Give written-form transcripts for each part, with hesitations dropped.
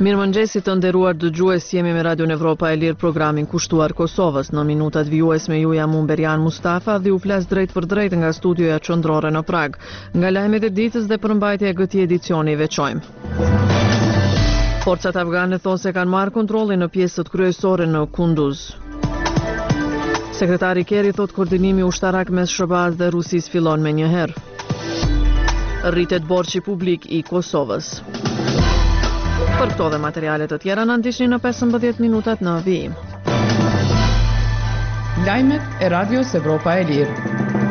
Mirëmëngjesi të nderuar dëgjues, jemi me Radio Evropa e Lirë, programin kushtuar Kosovës. Në minutat vijues me ju jam unë Berian Mustafa dhe u flas drejt për drejt nga studioja qendrore në Prag. Nga lajmet e ditës dhe përmbajtja e këtij edicioni veçojmë. Forcat afgane thonë se kanë marrë kontrollin në pjesët kryesore në Kunduz. Sekretari Kerry thot koordinimi ushtarak mes SHBA-s dhe Rusisë fillon me një herë. Rritet borxhi publik i Kosovës. Për këto dhe materialet të tjera në ndiqni në 15 minutat në vijim. Lajmet e Radios Evropa e Lirë.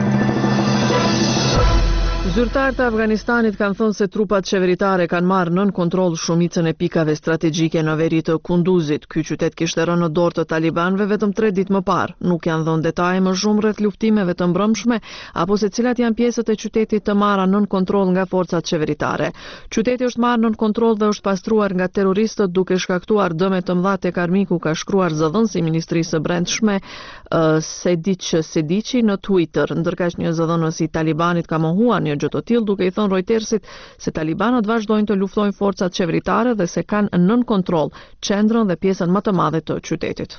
Zyrtarët e Afganistanit kanë thënë se trupat qeveritare kanë marrë nën kontroll shumicën e pikave strategjike në veri të Kunduzit. Ky qytet kishte rënë në dorë të talibanëve vetëm 3 ditë më parë. Nuk janë dhënë detaje më shumë rreth luftimeve të mbrëmshme apo se cilat janë pjesët e qytetit të marra nën kontroll nga forcat qeveritare. Qyteti është marrë nën kontroll dhe është pastruar nga terroristët duke shkaktuar dëme të mëdha tek armiku, ka shkruar zëdhënësi i Ministrisë së Brendshme Sedici në Twitter. Ndërkaq një zëdhënës i Talibanit ka mohuar një gjë të tillë duke i thënë Reutersit se talibanët vazhdojnë të luftojnë forcat qeveritare dhe se kanë nën kontroll qendrën dhe pjesën më të madhe të qytetit.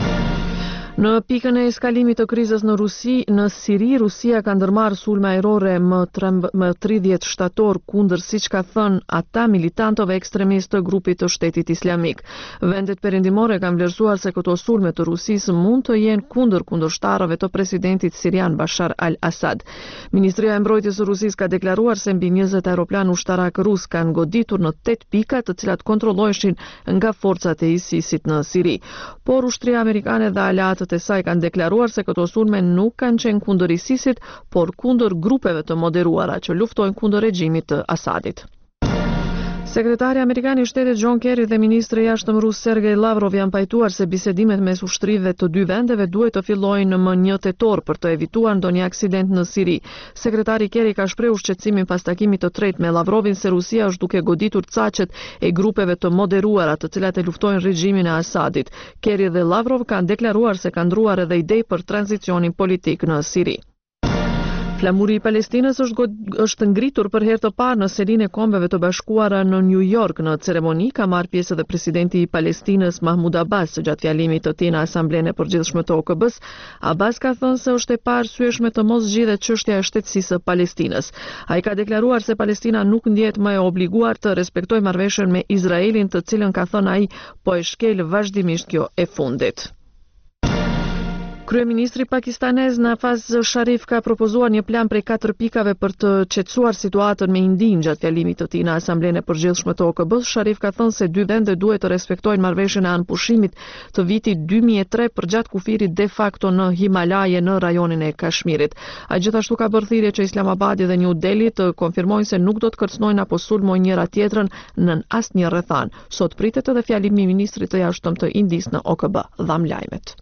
Në pikën e eskalimit të krizës në Siri, Rusia ka ndërmarrë sulme ajrore më 30 shtator kundër, siç ka thënë ata, militantëve ekstremistë të grupit të Shtetit Islamik. Vendet perëndimore kanë vlerësuar se këto sulme të Rusisë mund të jenë kundër kundërshtarëve të presidentit sirian Bashar al-Assad. Ministria e Mbrojtjes së Rusisë ka deklaruar se mbi 20 aeroplan ushtarak rus kanë goditur në 8 pika të cilat kontrolloheshin nga forcat e ISIS-it në Siri. Por ushtria amerikane dhe aleatët e saj kanë deklaruar se këto sulme nuk kanë qenë kundër ISIS-it, por kundër grupeve të moderuara që luftojnë kundër regjimit të Asadit. Sekretari Amerikan i Shtetit John Kerry dhe ministri i jashtëm rus Sergej Lavrov janë pajtuar se bisedimet mes ushtrive të dy vendeve duhet të fillojnë më 1 tetor për të evituar ndonjë aksident në Siri. Sekretari Kerry ka shprehur shqetësimin pas takimit të tretë me Lavrovin se Rusia është duke goditur caqet e grupeve të moderuara të cilat e luftojnë regjimin e Asadit. Kerry dhe Lavrov kanë deklaruar se kanë ndruar edhe ide për tranzicionin politik në Siri. Flamuri i Palestinës është ngritur për herë të parë në selinë e Kombeve të Bashkuara në New York. Në ceremoni ka marrë pjesë edhe presidenti i Palestinës Mahmud Abbas. Gjatë fjalimit të tij në Asamblenë e Përgjithshme të OKB-s, Abbas ka thënë se është e paarsyeshme të mos zgjidhet çështja e shtetësisë së Palestinës. Ai ka deklaruar se Palestina nuk ndjehet më e obliguar të respektojë marrëveshjen me Izraelin, të cilën ka thënë ai po e shkel vazhdimisht kjo e fundit. Kryeministri pakistanez Nawaz Sharif ka propozuar një plan prej 4 pikave për të qetësuar situatën me Indinë. Gjatë fjalimit të tij në Asamblenë e Përgjithshme të OKB-s, Sharif ka thënë se dy vendet duhet të respektojnë marrëveshjen e anëpushimit të vitit 2003 për gjatë kufirit de facto në Himalaje në rajonin e Kashmirit. Ai gjithashtu ka bërë thirrje që Islamabadi dhe New Delhi të konfirmojnë se nuk do të kërcënojnë apo sulmojnë njëra tjetrën në asnjë rrethan. Sot pritet edhe fjalimi i ministrit të jashtëm të Indisë në OKB. Dham lajmet.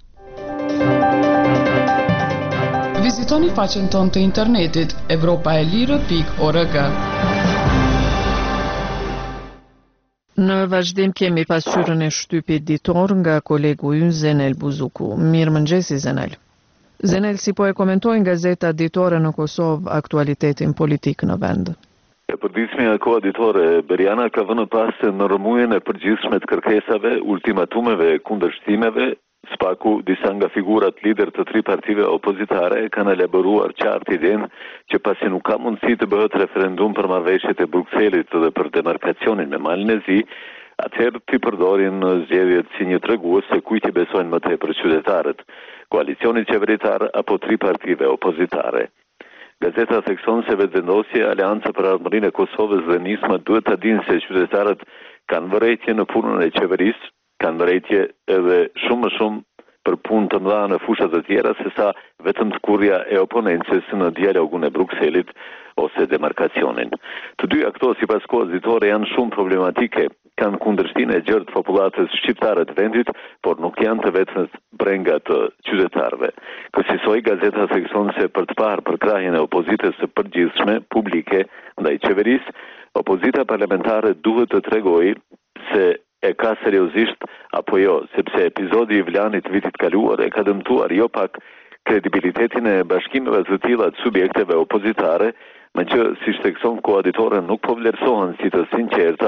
Vizitoni faqen tonë të internetit europaelire.org. Në vazhdim kemi pasqyrën e shtypit ditor nga kolegu ynë Zenel Buzuku. Mirëmëngjesi Zenel. Zenel, si po e komentojnë gazetat ditore në Kosovë aktualitetin politik në vend? Përditshmja e kohë ditore Beriana ka vënë pas se në rrëmujën e përgjithshme të kërkesave, ultimatumeve, kundërshtimeve, spaku disa nga figurat lider të 3 partive opozitare kanë elaboruar qartë idenë që pasi nuk ka mundësi të bëhet referendum për marrëveshjet e Brukselit dhe për demarkacionin me Malin e Zi, atëherë të përdorin zgjedhjet si një tregues se kujt i besojnë më tepër qytetarët, koalicionit qeveritar apo 3 partive opozitare. Gazeta thekson se vetëvendosja Aleanca për Ardhmërinë e Kosovës dhe Nisma duhet ta dinë se qytetarët kanë vërejtje në punën e qeverisë, kanë vërejtje edhe shumë më shumë për punë të mëdha në fusha të tjera se sa vetëm tkurrja e oponencës në dialogun e Brukselit ose demarkacionin. Të dyja këto sipas kohës ditore janë shumë problematike, kanë kundërshtinë e gjerë të popullatës shqiptare të vendit, por nuk janë të vetmet brenga të qytetarëve. Kësaj gazeta thekson se për të parë përkrahjen e opozitës së përgjithshme publike ndaj qeverisë, opozita parlamentare duhet të tregojë se e ka seriozisht apo jo, sepse epizodi i Vlanit vitit kaluar e ka dëmtuar jo pak kredibilitetin e bashkimeve të tilla të subjekteve opozitare, me që, si thekson koaditore, nuk po vlerësohen si të sinqerta,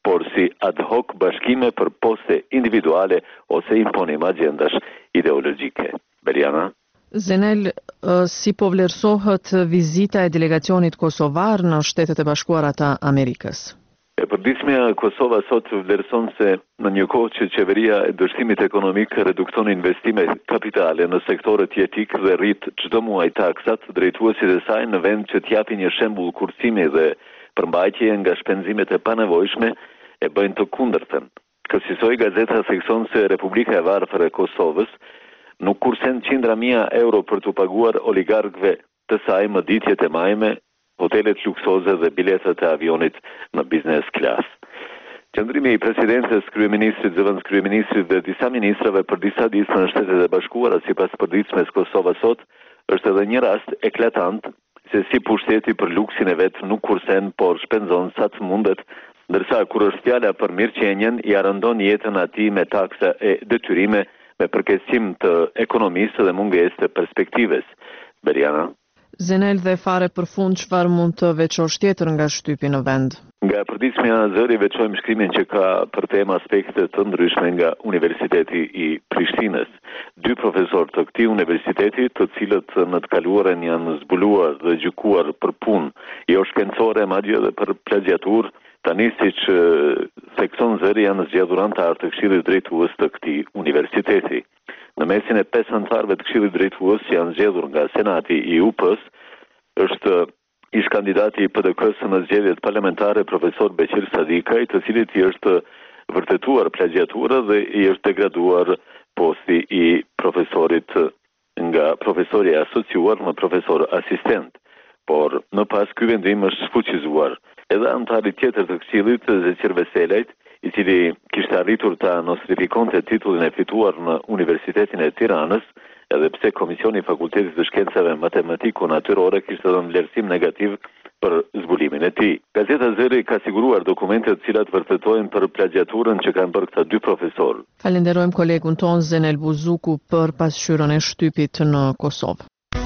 por si ad hoc bashkime për poste individuale ose imponim agendash ideologjike. Beriana? Zenel, si po vlerësohet vizita e delegacionit kosovar në Shtetet e Bashkuara të Amerikës? E përditshmja e Kosovës sot vlerëson se në një kohë që qeveria e dështimit ekonomik redukton investime kapitale në sektorët jetik dhe rrit çdo muaj taksat, drejtuesit e saj në vend që t'japi një shembull kurcimi dhe përmbajtje nga shpenzimet e panevojshme e bëjnë të kundërtën. Kësaj gazeta thekson se Republika e Varfër e Kosovës nuk kursen qindra mijë euro për t'u paguar oligarkëve të saj mëditjet e majme, hotelet luksoze dhe biletat e avionit në business class. Qëndrimi i presidentes, kryeministrit, zëvendës kryeministrit dhe disa ministrave për disa ditë në Shtetet e Bashkuara sipas përditshmes Kosova sot është edhe një rast eklatant se si pushteti për luksin e vet nuk kursen, por shpenzon sa të mundet, ndërsa kur është fjala për mirëqenjen i arëndon jetën atij me taksa e detyrime, me përkeqësim të ekonomisë dhe mungesë të perspektives. Beriana? Zenel, dhe fare për fund, çfarë mund të veçosh tjetër nga shtypi në vend? Nga përditshmja zëri veçojmë shkrimin që ka për temë aspekte të ndryshme nga Universiteti i Prishtinës. 2 profesorë të këtij universiteti, të cilët në të kaluarën janë zbuluar dhe gjykuar për punë jo shkencore, madje edhe për plagiaturë, tani siç thekson zëri janë zgjedhur antar të Këshillit Drejtues të këtij universiteti. Në mesin e 5 antarëve të Këshillit Drejtues që janë zgjedhur nga Senati i UP-s, është ish kandidati i PDK-s në zgjedhjet parlamentare profesor Beqir Sadikaj, të cilit i është vërtetuar plagiatura dhe i është degraduar posti i profesorit nga profesori asociuar në profesor asistent. Por në pas ky vendim është fuqizuar. Edhe antari tjetër të Këshillit, Zeqir Veselajt, i cili kishte arritur ta nostrifikonte titullin e fituar në Universitetin e Tiranës, edhe pse Komisioni i Fakultetit të Shkencave Matematiko-Natyrore kishte dhënë vlerësim negativ për zbulimin e tij. Gazeta Zëri ka siguruar dokumente të cilat vërtetojnë për plagiaturën që kanë bërë këta 2 profesorë. Falenderojmë kolegun ton Zenel Buzuku për pasqyrën e shtypit në Kosovë.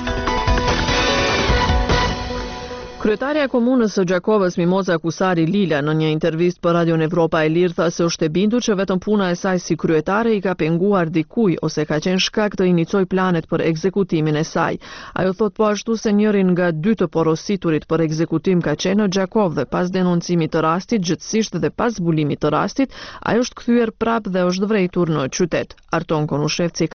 Kryetaria e komunës së Gjakovës Mimoza Kusari Lila në një intervistë për Radion Evropa e Lirë tha se është e bindur që vetëm puna e saj si kryetare i ka penguar dikuj ose ka qenë shkak të inicioj planet për ekzekutimin e saj. Ajo thot po ashtu se njërin nga 2 të porositurit për ekzekutim ka qenë në Gjakovë dhe pas denoncimit të rastit, gjithsesi dhe pas zbulimit të rastit, ajo është kthyer prapë dhe është vërejtur në qytet. Arton Konushevci